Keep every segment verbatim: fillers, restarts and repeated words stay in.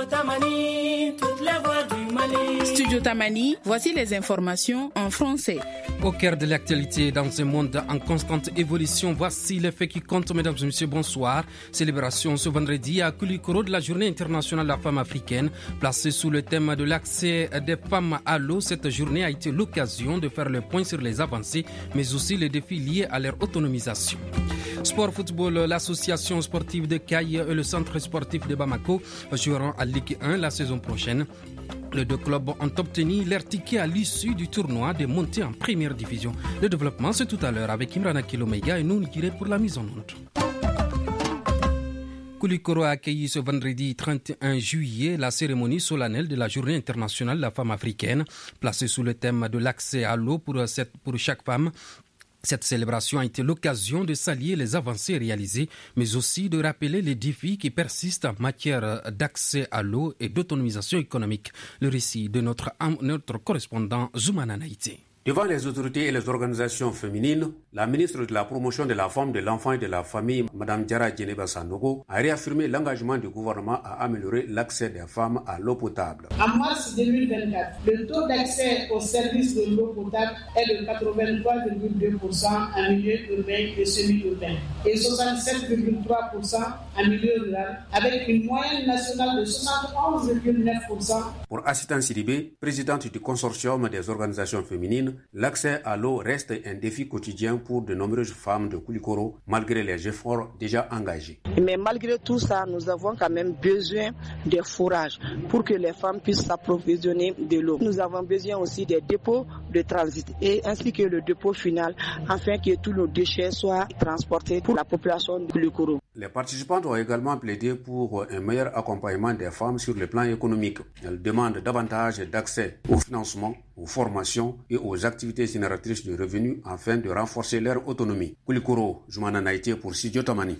Tamani, toutes les voix du Mali. Studio Tamani, voici les informations en français. Au cœur de l'actualité, dans un monde en constante évolution, voici les faits qui comptent, mesdames et messieurs, bonsoir. Célébration ce vendredi à Koulikoro de la Journée internationale de la femme africaine. Placée sous le thème de l'accès des femmes à l'eau, cette journée a été l'occasion de faire le point sur les avancées, mais aussi les défis liés à leur autonomisation. Sport football, l'association sportive de Caille et le centre sportif de Bamako joueront à Ligue un la saison prochaine. Les deux clubs ont obtenu leur ticket à l'issue du tournoi de montée en première division. Le développement, c'est tout à l'heure avec Imrana Kilomega et nous Nikiré pour la mise en onde. Koulikoro a accueilli ce vendredi trente et un juillet la cérémonie solennelle de la Journée internationale de la femme africaine, placée sous le thème de l'accès à l'eau pour, cette, pour chaque femme. Cette célébration a été l'occasion de saluer les avancées réalisées, mais aussi de rappeler les défis qui persistent en matière d'accès à l'eau et d'autonomisation économique. Le récit de notre, notre correspondant Zoumana Naïté. Devant les autorités et les organisations féminines, la ministre de la Promotion de la Femme, de l'Enfant et de la Famille, Mme Diarra Djeneba Sanogo, a réaffirmé l'engagement du gouvernement à améliorer l'accès des femmes à l'eau potable. En mars deux mille vingt-quatre, le taux d'accès aux services de l'eau potable est de quatre-vingt-trois virgule deux pour cent en milieu urbain et semi-urbain et soixante-sept virgule trois pour cent en milieu rural, avec une moyenne nationale de soixante et onze virgule neuf pour cent. Pour Assistance Sidibé, présidente du consortium des organisations féminines, l'accès à l'eau reste un défi quotidien pour de nombreuses femmes de Koulikoro, malgré les efforts déjà engagés. Mais malgré tout ça, nous avons quand même besoin de forages pour que les femmes puissent s'approvisionner de l'eau. Nous avons besoin aussi des dépôts de transit et ainsi que le dépôt final, afin que tous nos déchets soient transportés pour la population de Koulikoro. Les participantes ont également plaidé pour un meilleur accompagnement des femmes sur le plan économique. Elles demandent davantage d'accès au financement, aux formations et aux activités génératrices de revenus afin de renforcer leur autonomie. Koulikoro, Zoumana Naïté pour Studio Tamani.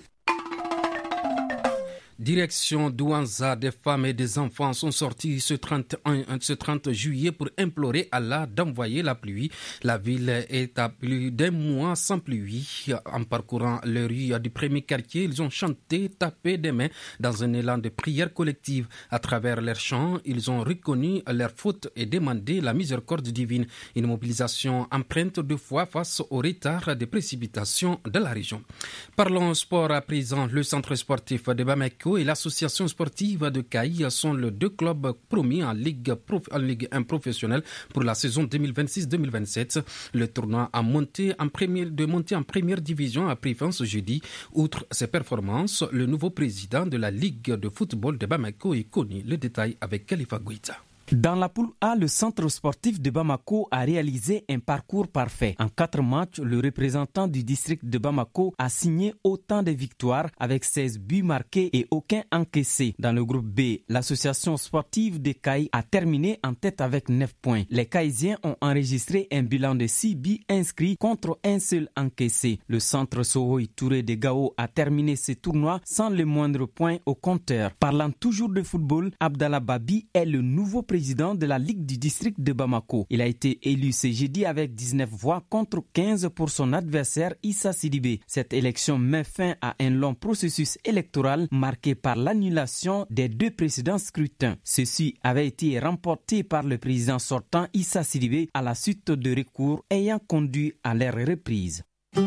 Direction Douanza, des femmes et des enfants sont sortis ce trente et un, ce trente juillet pour implorer Allah d'envoyer la pluie. La ville est à plus d'un mois sans pluie. En parcourant les rues du premier quartier, ils ont chanté, tapé des mains dans un élan de prière collective. À travers leurs chants, ils ont reconnu leurs fautes et demandé la miséricorde divine. Une mobilisation empreinte de foi face au retard des précipitations de la région. Parlons sport à présent. Le centre sportif de Bamako et l'association sportive de Caille sont les deux clubs promis en Ligue, en Ligue un professionnelle pour la saison deux mille vingt-six deux mille vingt-sept. Le tournoi a monté en première, de monter en première division a pris fin ce jeudi. Outre ses performances, le nouveau président de la Ligue de football de Bamako est connu. Le détail avec Khalifa Gouita. Dans la poule A, le centre sportif de Bamako a réalisé un parcours parfait. En quatre matchs, le représentant du district de Bamako a signé autant de victoires avec seize buts marqués et aucun encaissé. Dans le groupe B, l'association sportive de Caille a terminé en tête avec neuf points. Les Caïsiens ont enregistré un bilan de six buts inscrits contre un seul encaissé. Le centre Sohoy Touré de Gao a terminé ce tournoi sans le moindre point au compteur. Parlant toujours de football, Abdallah Babi est le nouveau président président de la Ligue du district de Bamako. Il a été élu ce jeudi avec dix-neuf voix contre quinze pour son adversaire Issa Sidibé. Cette élection met fin à un long processus électoral marqué par l'annulation des deux précédents scrutins. Ceci avait été remporté par le président sortant Issa Sidibé à la suite de recours ayant conduit à leur reprise.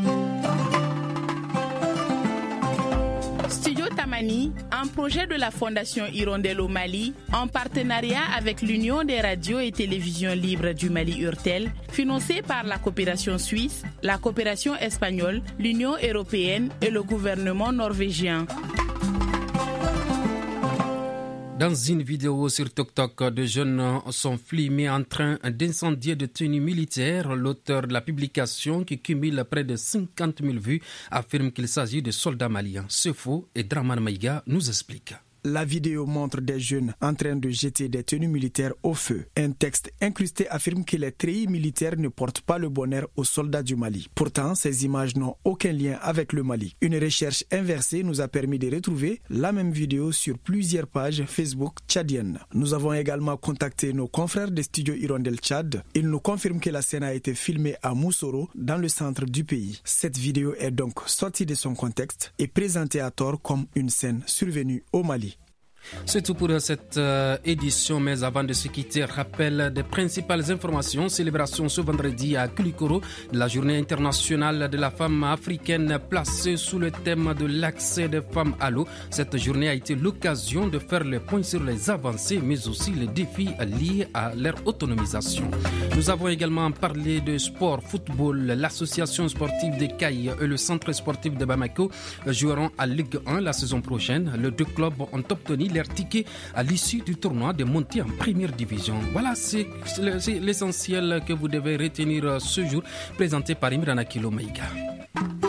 Studio Tamani, un projet de la Fondation Hirondelle au Mali, en partenariat avec l'Union des radios et télévisions libres du Mali Urtel, financé par la coopération suisse, la coopération espagnole, l'Union européenne et le gouvernement norvégien. Dans une vidéo sur TikTok, deux jeunes sont filmés en train d'incendier des tenues militaires. L'auteur de la publication, qui cumule près de cinquante mille vues, affirme qu'il s'agit de soldats maliens. C'est faux et Draman Maïga nous explique. La vidéo montre des jeunes en train de jeter des tenues militaires au feu. Un texte incrusté affirme que les treillis militaires ne portent pas le bonheur aux soldats du Mali. Pourtant, ces images n'ont aucun lien avec le Mali. Une recherche inversée nous a permis de retrouver la même vidéo sur plusieurs pages Facebook tchadiennes. Nous avons également contacté nos confrères des studios Hirondelle Tchad. Ils nous confirment que la scène a été filmée à Moussoro, dans le centre du pays. Cette vidéo est donc sortie de son contexte et présentée à tort comme une scène survenue au Mali. C'est tout pour cette euh, édition, mais avant de se quitter, rappel des principales informations. Célébration ce vendredi à Kulikoro de la journée internationale de la femme africaine placée sous le thème de l'accès des femmes à l'eau. Cette journée a été l'occasion de faire le point sur les avancées, mais aussi les défis liés à leur autonomisation. Nous avons également parlé de sport, football. L'association sportive des Cailles et le centre sportif de Bamako joueront à Ligue un la saison prochaine. Les deux clubs ont obtenu leur ticket à l'issue du tournoi de montée en première division. Voilà, c'est l'essentiel que vous devez retenir ce jour, présenté par Imrana Kilomaïga.